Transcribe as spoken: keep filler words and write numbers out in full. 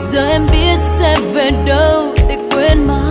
giờ em biết sẽ về đâu để quên mà